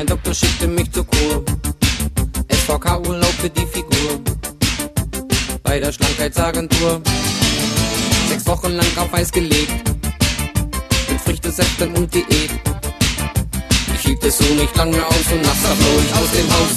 Mein Doktor schickte mich zur Kur. SVK-Urlaub für die Figur. Bei der Schlankheitsagentur. 6 Wochen lang auf Eis gelegt. Mit Früchtesäften und Diät. Ich hielt es so nicht lange aus und nachts floh ich aus dem Haus.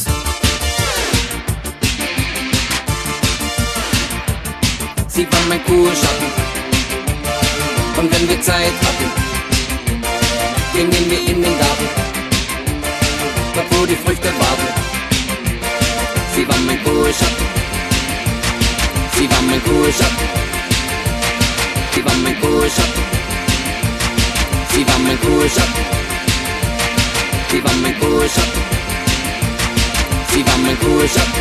Sie war mein Kurschatten. Und wenn wir Zeit hatten, gingen wir in den Garten, dort wo die Früchte warten. Sie war mein Kurschatten. Sie war mein Kurschatten. Sie war mein Kurschatten. Sie war mein Kurschatten. Sie war mein Kurschatten. Sie war mein Kurschatten.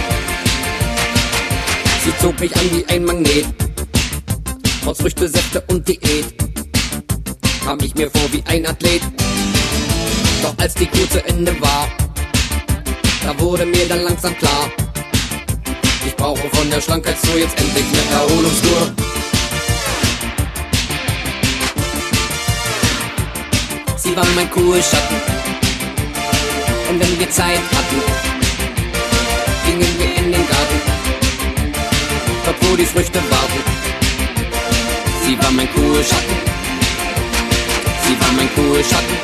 Sie zog mich an wie ein Magnet. Trotz Früchtesäfte und Diät kam ich mir vor wie ein Athlet. Doch als die Kur zu Ende war, da wurde mir dann langsam klar, ich brauche von der Schlankheitskur jetzt endlich eine Erholungskur. Sie war mein Kurschatten. Und wenn wir Zeit hatten, gingen wir in den Garten, dort wo die Früchte warten. Sie war mein Kurschatten. Sie war mein Kurschatten.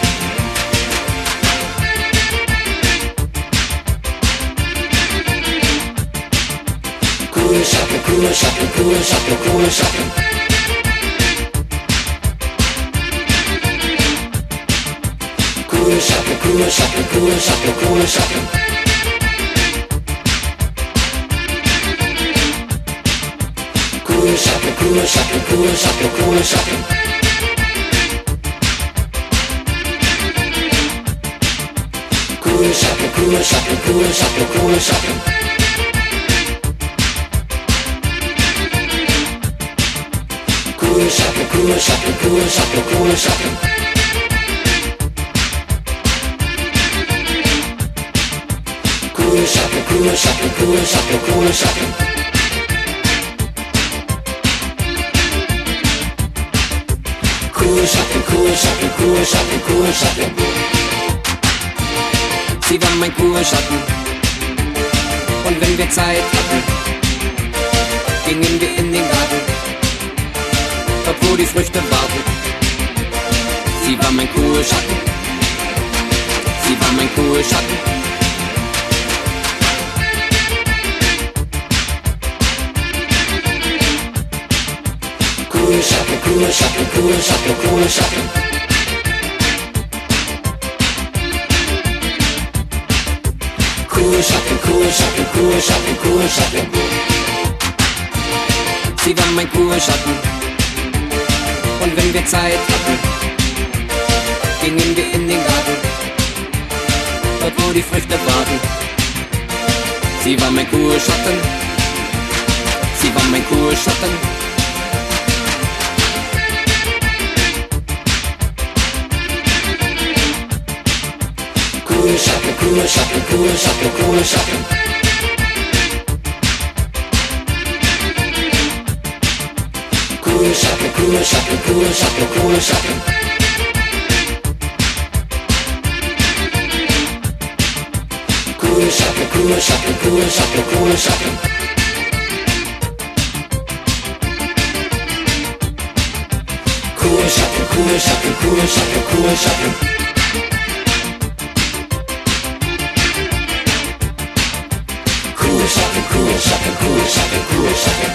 Kurschatten, Kurschatten, Kurschatten, Kurschatten. Kurschatten, Kurschatten, Kurschatten, Kurschatten. Kurschatten, Kurschatten, Kurschatten, Kurschatten. Kurschatten, Kurschatten, Kurschatten, Kurschatten. Kurschatten, Kurschatten, Kurschatten, Kurschatten. Kurschatten, Kurschatten, Kurschatten, Kurschatten. Kurschatten, Kurschatten, Kurschatten, Kurschatten. Sie war mein Kurschatten. Und wenn wir Zeit hatten, gingen wir in den Garten, dort wo die Früchte warten. Sie war mein Kurschatten. Sie war mein Kurschatten. Kurschatten, Kurschatten, Kurschatten, Kurschatten. Kurschatten, Kurschatten, Kurschatten, Kurschatten. Sie war mein Kurschatten. Und wenn wir Zeit hatten, gingen wir in den Garten, dort wo die Früchte warten. Sie war mein Kurschatten. Sie war mein Kurschatten. Kurschatten, Kurschatten, Kurschatten, Kurschatten. Kurschatten, Kurschatten, Kurschatten, Kurschatten. Kurschatten, Kurschatten, Kurschatten, Kurschatten. Kurschatten, Kurschatten, Kurschatten, Kurschatten. Kurschatten, Kurschatten, Kurschatten, Kurschatten.